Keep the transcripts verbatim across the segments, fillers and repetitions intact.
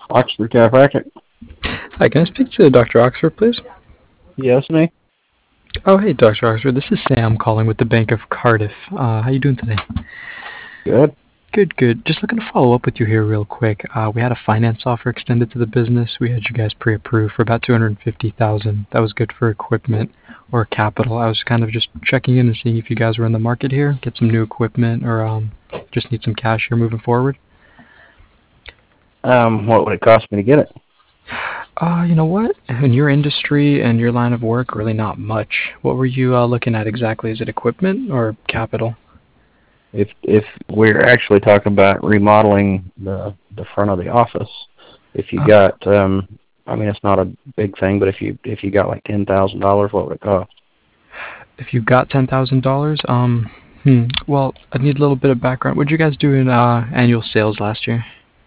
Oxford Chiropractic. Hi, can I speak to Doctor Oxford, please? Yes, me. Oh, hey, Doctor Oxford. This is Sam calling with the Bank of Cardiff. Uh, how you doing today? Good. Good, good. Just looking to follow up with you here real quick. Uh, we had a finance offer extended to the business. We had you guys pre-approved for about two hundred fifty thousand dollars. That was good for equipment or capital. I was kind of just checking in and seeing if you guys were in the market here, get some new equipment, or um, just need some cash here moving forward. Um, what would it cost me to get it? Uh, you know what? In your industry and your line of work, really not much. What were you uh, looking at exactly? Is it equipment or capital? If if we're actually talking about remodeling the the front of the office, if you Uh, got, um, I mean, it's not a big thing, but if you if you got like ten thousand dollars, what would it cost? if you got ten thousand dollars, um, hmm, well, I need a little bit of background. What did you guys do in uh, annual sales last year?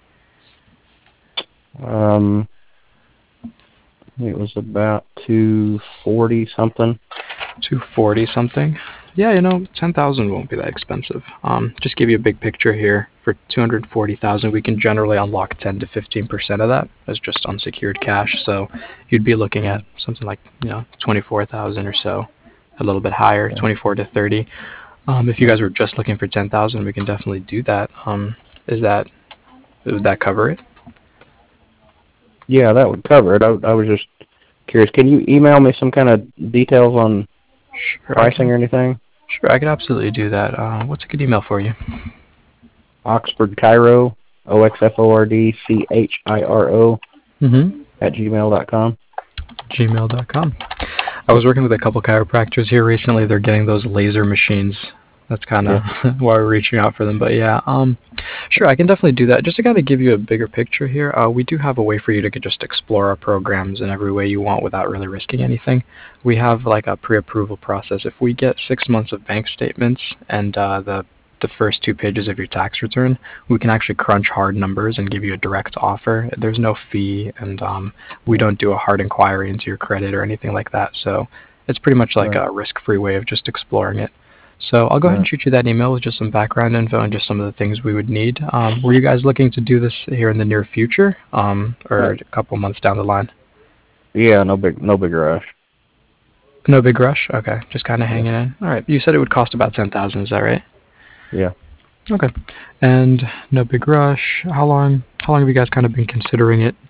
Um, it was about two forty something. Two forty something. Yeah, you know, ten thousand won't be that expensive. Um, just give you a big picture here. For two hundred forty thousand, we can generally unlock ten to fifteen percent of that as just unsecured cash. So you'd be looking at something like you know twenty four thousand or so, a little bit higher, Okay. twenty four to thirty. Um, if you Yeah. guys were just looking for ten thousand, we can definitely do that. Um, is that would that cover it? Yeah, that would cover it. I, I was just curious. Can you email me some kind of details on Sure, I pricing can. or anything? Sure, I could absolutely do that. Uh, what's a good email for you? Oxford Chiro, O X F O R D C H I R O Mm-hmm. at gmail dot com. gmail dot com. I was working with a couple chiropractors here recently. They're getting those laser machines. That's kind of Yeah. why we're reaching out for them. But yeah, um, sure, I can definitely do that. Just to kind of give you a bigger picture here, uh, we do have a way for you to just explore our programs in every way you want without really risking anything. We have like a pre-approval process. If we get six months of bank statements and uh, the the first two pages of your tax return, we can actually crunch hard numbers and give you a direct offer. There's no fee, and um, we don't do a hard inquiry into your credit or anything like that. So it's pretty much like Right. a risk-free way of just exploring it. So I'll go ahead and Right. shoot you that email with just some background info and just some of the things we would need. Um, were you guys looking to do this here in the near future, um, or Uh, a couple months down the line? yeah. No big. No big rush. No big rush. Okay, just kind of Yeah. hanging in. All right. You said it would cost about ten thousand. Is that right? Yeah. Okay. And no big rush. How long? How long have you guys kind of been considering it?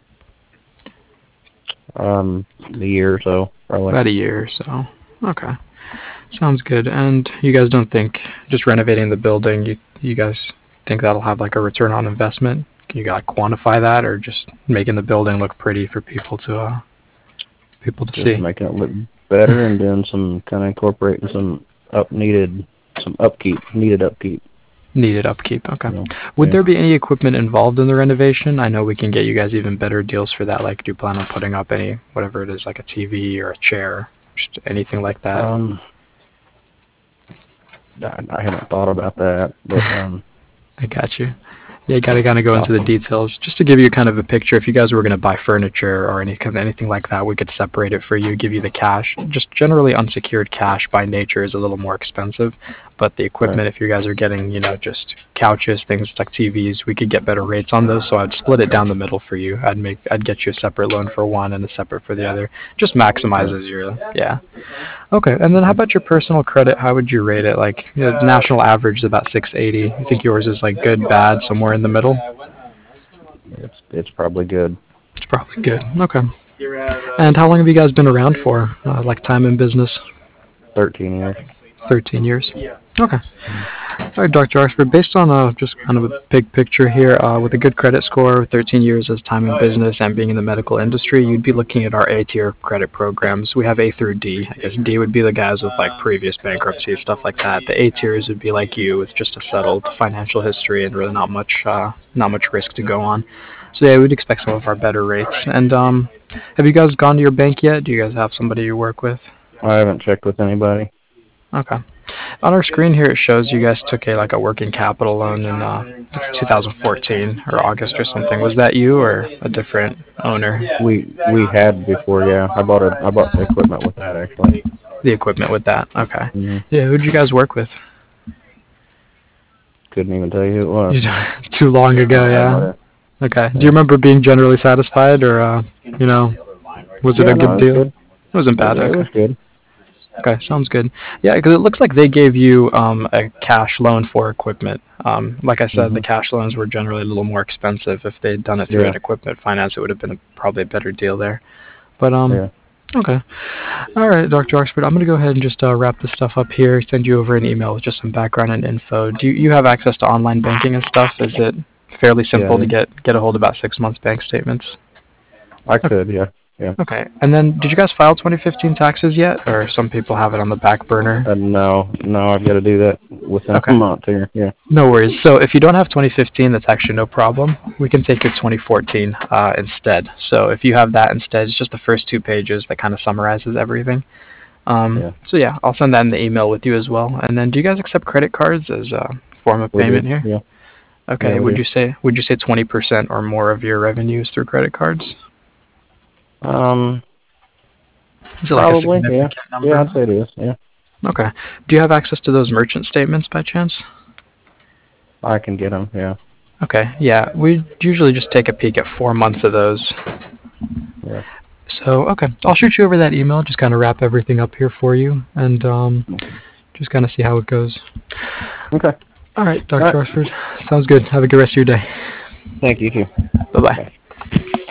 Um, the year or so, probably. About a year or so. Okay. Sounds good. And you guys don't think just renovating the building, you you guys think that'll have like a return on investment? Can you like quantify that, or just making the building look pretty for people to uh people to Just see? making it look better and doing some kind of incorporating some up needed, some upkeep, needed upkeep. Needed upkeep. Okay. You know. Would Yeah. there be any equipment involved in the renovation? I know we can get you guys even better deals for that. Like, do you plan on putting up any, whatever it is, like a T V or a chair, just anything like that? Um, I, I haven't thought about that, but um, I got you. Yeah, you gotta kind of go into the awesome. details just to give you kind of a picture. If you guys were gonna buy furniture or any kind of anything like that, we could separate it for you, give you the cash. Just generally unsecured cash by nature is a little more expensive, but the Right. equipment, if you guys are getting, you know, just couches, things like T Vs, we could get better rates on those. So I'd split it down the middle for you. I'd make, I'd get you a separate loan for one and a separate for the other. Just Right. maximizes your, yeah. Okay, and then how about your personal credit? How would you rate it? Like, you know, the national average is about six eighty. You think yours is like good, bad, somewhere in the middle? It's it's probably good. It's probably good. Okay. And how long have you guys been around for? Uh, like time in business? Thirteen years. thirteen years. Okay. All right, Doctor Oxford, based on uh, just kind of a big picture here, uh, with a good credit score, thirteen years as time in business, and being in the medical industry, you'd be looking at our A-tier credit programs. We have A through D. I guess D would be the guys with like previous bankruptcy, stuff like that. The A-tiers would be like you, with just a settled financial history and really not much, uh, not much risk to go on. So yeah, we'd expect some of our better rates. And um, have you guys gone to your bank yet? Do you guys have somebody you work with? I haven't checked with anybody. Okay. On our screen here, it shows you guys took a like a working capital loan in uh, two thousand fourteen or August or something. Was that you or a different owner? We we had before, yeah. I bought a I bought the equipment with that actually. The equipment with that. Okay. hmm Yeah. Who'd you guys work with? Couldn't even tell you who it was. You Too long ago. I have no Yeah. idea. Okay. Do you remember being generally satisfied, or uh, you know, was it Yeah, a no, good it was deal? good. It wasn't bad. Yeah, it Okay. was good. Okay, sounds good. Yeah, because it looks like they gave you um, a cash loan for equipment. Um, like I said, the Mhm. cash loans were generally a little more expensive. If they'd done it through Yeah. an equipment finance, it would have been a, probably a better deal there. But um, Yeah. okay. All right, Doctor Oxford, I'm going to go ahead and just uh, wrap this stuff up here, send you over an email with just some background and info. Do you, you have access to online banking and stuff? Is it fairly Yeah. simple to I get, get a hold of about six months bank statements? I could. Yeah. Yeah. Okay. And then did you guys file twenty fifteen taxes yet? Or some people have it on the back burner? Uh, no, no, I've got to do that within a Okay. month here. Yeah. No worries. So if you don't have twenty fifteen, that's actually no problem. We can take your twenty fourteen uh, instead. So if you have that instead, it's just the first two pages that kind of summarizes everything. Um, Yeah. so yeah, I'll send that in the email with you as well. And then, do you guys accept credit cards as a form of We do. payment here? Yeah. Yeah, Okay. we Would do. you say would you say twenty percent or more of your revenues through credit cards? Um. Is it like a Probably. Yeah. significant Yeah, number? I'd say it is. Yeah. Okay. Do you have access to those merchant statements by chance? I can get them. Yeah. Okay. Yeah, we usually just take a peek at four months of those. Yeah. So, okay, I'll shoot you over that email, just kind of wrap everything up here for you, and um, just kind of see how it goes. Okay. All right, All Doctor right. Oxford, sounds good. Have a good rest of your day. Thank you. You too. Bye-bye. Bye.